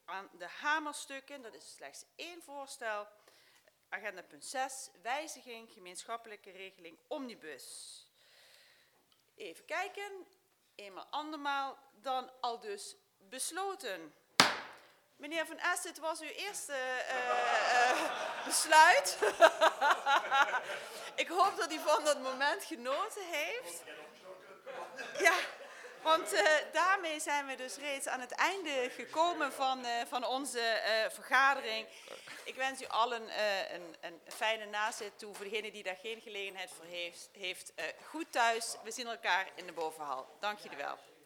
aan de hamerstukken. Dat is slechts 1 voorstel. Agenda punt 6, wijziging gemeenschappelijke regeling omnibus. Even kijken, eenmaal andermaal, dan al dus besloten. Meneer Van Es, dit was uw eerste besluit. Ik hoop dat u van dat moment genoten heeft. Ja, want daarmee zijn we dus reeds aan het einde gekomen van onze vergadering. Ik wens u allen een fijne nazit toe. Voor degene die daar geen gelegenheid voor heeft, goed thuis. We zien elkaar in de bovenhal. Dank jullie wel.